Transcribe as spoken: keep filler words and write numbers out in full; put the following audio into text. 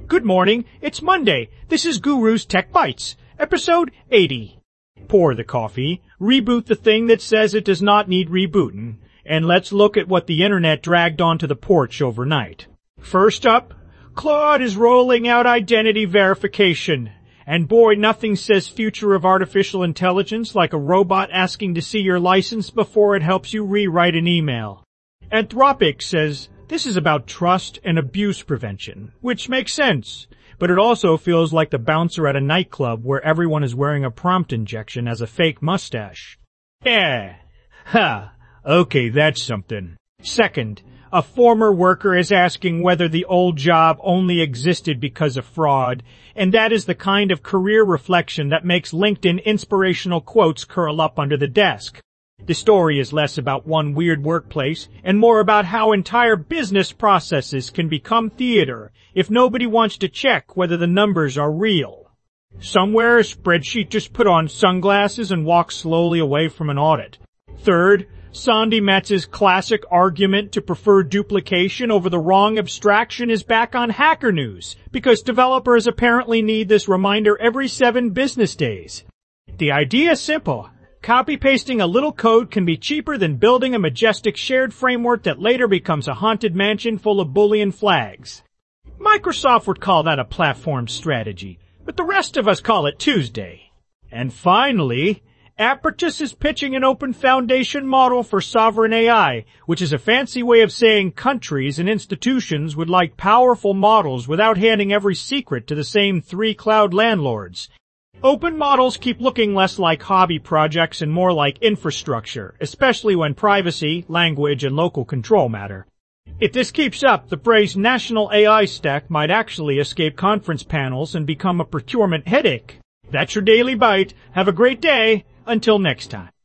Good morning, it's Monday. This is Guru's Tech Bites, episode eighty. Pour the coffee, reboot the thing that says it does not need rebooting, and let's look at what the internet dragged onto the porch overnight. First up, Claude is rolling out identity verification. And boy, nothing says future of artificial intelligence like a robot asking to see your license before it helps you rewrite an email. Anthropic says this is about trust and abuse prevention, which makes sense, but it also feels like the bouncer at a nightclub where everyone is wearing a prompt injection as a fake mustache. Yeah, ha, okay, that's something. Second, a former worker is asking whether the old job only existed because of fraud, and that is the kind of career reflection that makes LinkedIn inspirational quotes curl up under the desk. The story is less about one weird workplace and more about how entire business processes can become theater if nobody wants to check whether the numbers are real. Somewhere a spreadsheet just put on sunglasses and walks slowly away from an audit. Third, Sandi Metz's classic argument to prefer duplication over the wrong abstraction is back on Hacker News because developers apparently need this reminder every seven business days. The idea is simple. Copy-pasting a little code can be cheaper than building a majestic shared framework that later becomes a haunted mansion full of Boolean flags. Microsoft would call that a platform strategy, but the rest of us call it Tuesday. And finally, Apertus is pitching an open foundation model for sovereign A I, which is a fancy way of saying countries and institutions would like powerful models without handing every secret to the same three cloud landlords. Open models keep looking less like hobby projects and more like infrastructure, especially when privacy, language, and local control matter. If this keeps up, the phrase national A I stack might actually escape conference panels and become a procurement headache. That's your Daily Bite. Have a great day. Until next time.